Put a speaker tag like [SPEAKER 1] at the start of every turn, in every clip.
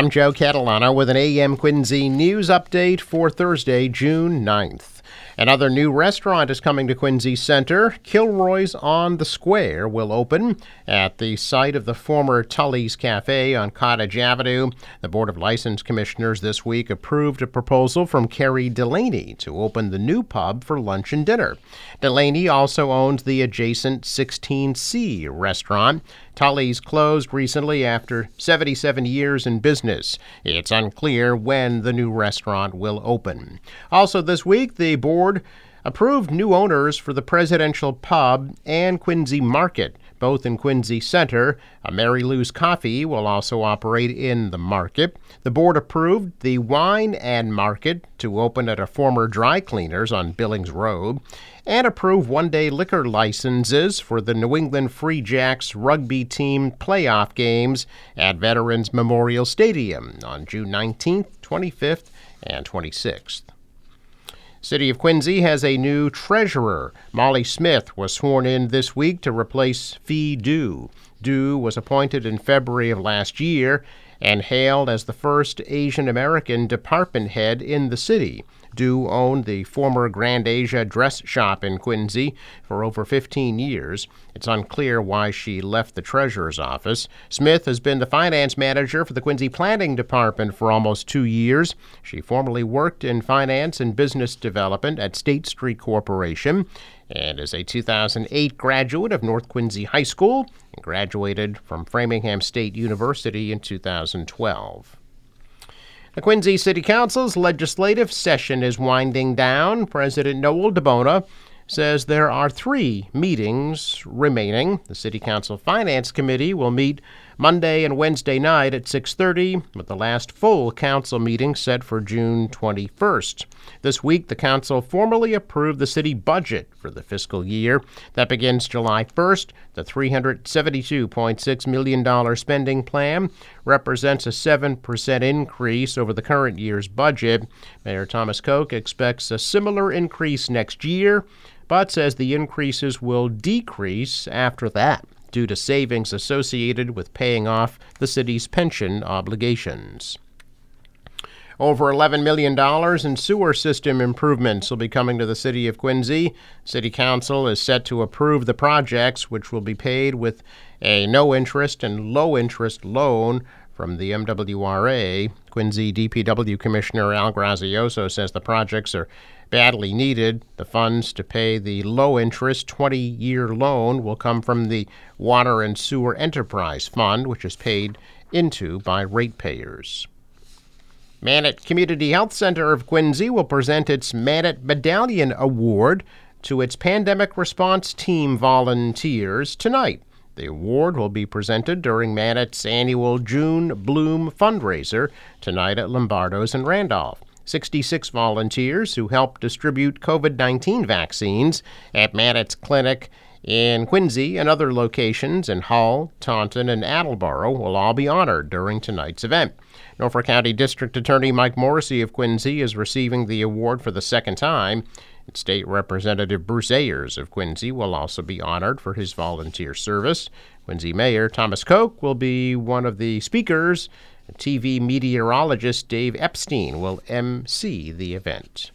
[SPEAKER 1] I'm Joe Catalano with an AM Quincy news update for Thursday, June 9th. Another new restaurant is coming to Quincy Center. Kilroy's on the Square will open at the site of the former Tully's Cafe on Cottage Avenue. The Board of License Commissioners this week approved a proposal from Kerry Delaney to open the new pub for lunch and dinner. Delaney also owns the adjacent 16C restaurant. Tully's closed recently after 77 years in business. It's unclear when the new restaurant will open. Also this week, the board approved new owners for the Presidential Pub and Quincy Market, both in Quincy Center. A Mary Lou's Coffee will also operate in the market. The board approved the Wine and Market to open at a former dry cleaners on Billings Road, and approved one-day liquor licenses for the New England Free Jacks rugby team playoff games at Veterans Memorial Stadium on June 19th, 25th, and 26th. City of Quincy has a new treasurer. Molly Smith was sworn in this week to replace Fee Du. Du was appointed in February of last year and hailed as the first Asian American department head in the city. Du owned the former Grand Asia dress shop in Quincy for over 15 years. It's unclear why she left the treasurer's office. Smith has been the finance manager for the Quincy Planning Department for almost 2 years. She formerly worked in finance and business development at State Street Corporation and is a 2008 graduate of North Quincy High School and graduated from Framingham State University in 2012. The Quincy City Council's legislative session is winding down. President Noel DeBona says there are 3 meetings remaining. The City Council Finance Committee will meet Monday and Wednesday night at 6:30, with the last full council meeting set for June 21st. This week, the council formally approved the city budget for the fiscal year. That begins July 1st. The $372.6 million spending plan represents a 7% increase over the current year's budget. Mayor Thomas Koch expects a similar increase next year, but says the increases will decrease after that due to savings associated with paying off the city's pension obligations. Over $11 million in sewer system improvements will be coming to the city of Quincy. City Council is set to approve the projects, which will be paid with a no-interest and low-interest loan from the MWRA. Quincy DPW Commissioner Al Grazioso says the projects are badly needed. The funds to pay the low-interest 20-year loan will come from the Water and Sewer Enterprise Fund, which is paid into by ratepayers. Mannett Community Health Center of Quincy will present its Mannett Medallion Award to its pandemic response team volunteers tonight. The award will be presented during Mannett's annual June Bloom fundraiser tonight at Lombardo's in Randolph. 66 volunteers who helped distribute COVID-19 vaccines at Mannett's clinic in Quincy and other locations in Hull, Taunton, and Attleboro will all be honored during tonight's event. Norfolk County District Attorney Mike Morrissey of Quincy is receiving the award for the second time. And State Representative Bruce Ayers of Quincy will also be honored for his volunteer service. Quincy Mayor Thomas Koch will be one of the speakers. TV meteorologist Dave Epstein will MC the event.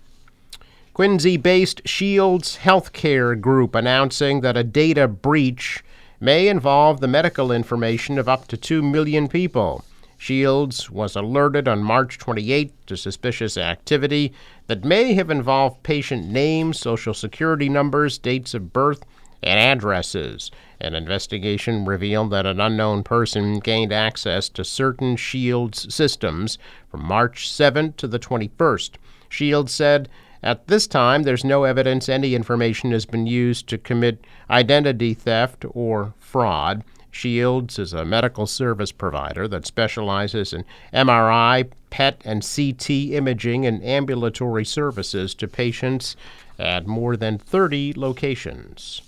[SPEAKER 1] Quincy-based Shields Healthcare Group announcing that a data breach may involve the medical information of up to 2 million people. Shields was alerted on March 28 to suspicious activity that may have involved patient names, social security numbers, dates of birth, and addresses. An investigation revealed that an unknown person gained access to certain Shields systems from March 7th to the 21st. Shields said, "At this time, there's no evidence any information has been used to commit identity theft or fraud." Shields is a medical service provider that specializes in MRI, PET, and CT imaging and ambulatory services to patients at more than 30 locations.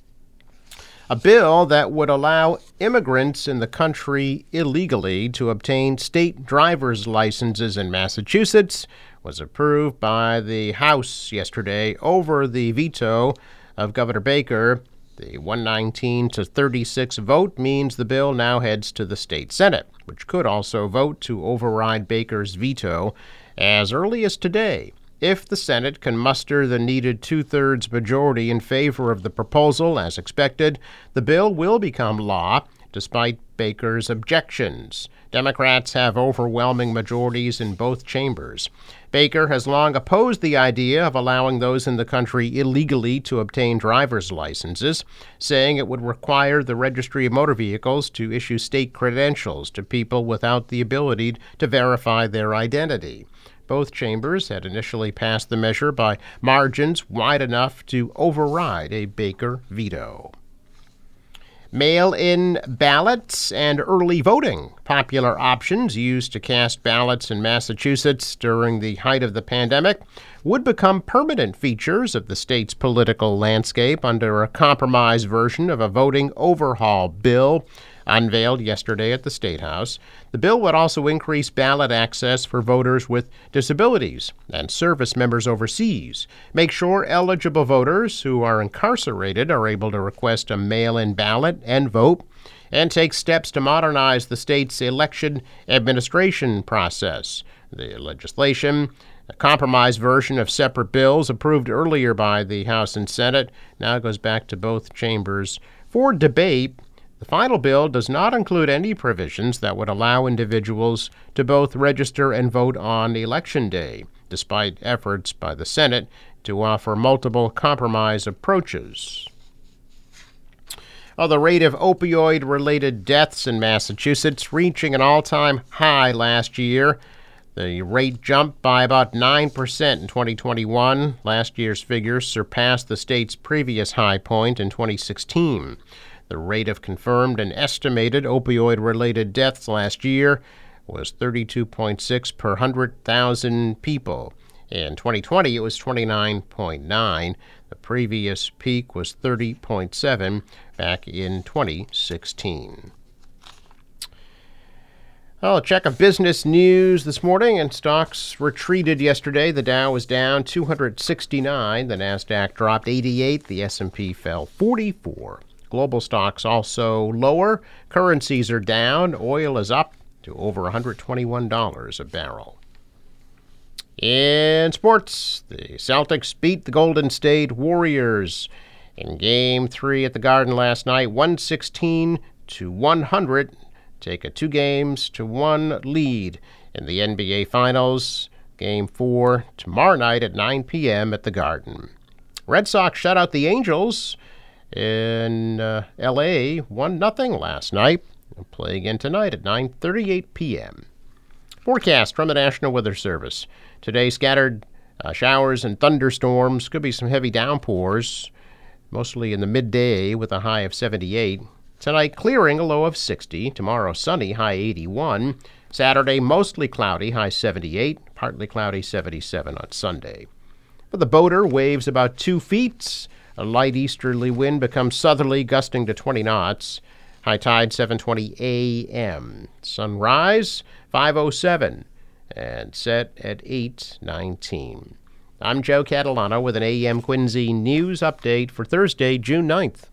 [SPEAKER 1] A bill that would allow immigrants in the country illegally to obtain state driver's licenses in Massachusetts was approved by the House yesterday over the veto of Governor Baker. The 119 to 36 vote means the bill now heads to the state Senate. which could also vote to override Baker's veto as early as today. If the Senate can muster the needed two-thirds majority in favor of the proposal, as expected, the bill will become law, despite Baker's objections. Democrats have overwhelming majorities in both chambers. Baker has long opposed the idea of allowing those in the country illegally to obtain driver's licenses, saying it would require the Registry of Motor Vehicles to issue state credentials to people without the ability to verify their identity. Both chambers had initially passed the measure by margins wide enough to override a Baker veto. Mail-in ballots and early voting, popular options used to cast ballots in Massachusetts during the height of the pandemic, would become permanent features of the state's political landscape under a compromise version of a voting overhaul bill unveiled yesterday at the State House. The bill would also increase ballot access for voters with disabilities and service members overseas, make sure eligible voters who are incarcerated are able to request a mail-in ballot and vote, and take steps to modernize the state's election administration process. The legislation, a compromise version of separate bills approved earlier by the House and Senate, now goes back to both chambers for debate. The final bill does not include any provisions that would allow individuals to both register and vote on Election Day, despite efforts by the Senate to offer multiple compromise approaches. The rate of opioid-related deaths in Massachusetts reaching an all-time high last year. The rate jumped by about 9% in 2021. Last year's figures surpassed the state's previous high point in 2016. The rate of confirmed and estimated opioid-related deaths last year was 32.6 per 100,000 people. In 2020, it was 29.9. The previous peak was 30.7 back in 2016. A check of business news this morning, and stocks retreated yesterday. The Dow was down 269. The Nasdaq dropped 88. The S&P fell 44. Global stocks also lower. Currencies are down. Oil is up to over $121 a barrel. In sports, the Celtics beat the Golden State Warriors in Game 3 at the Garden last night, 116-100. Take a 2-1 lead in the NBA Finals. Game 4 tomorrow night at 9 p.m. at the Garden. Red Sox shut out the Angels in L.A. 1-0 last night. They'll play again tonight at 9:38 p.m. Forecast from the National Weather Service. Today, scattered showers and thunderstorms. Could be some heavy downpours, mostly in the midday with a high of 78. Tonight, clearing, a low of 60. Tomorrow, sunny, high 81. Saturday, mostly cloudy, high 78. Partly cloudy, 77 on Sunday. For the boater, waves about 2 feet. A light easterly wind becomes southerly, gusting to 20 knots. High tide, 7:20 a.m. Sunrise, 5:07, and set at 8:19. I'm Joe Catalano with an AM Quincy news update for Thursday, June 9th.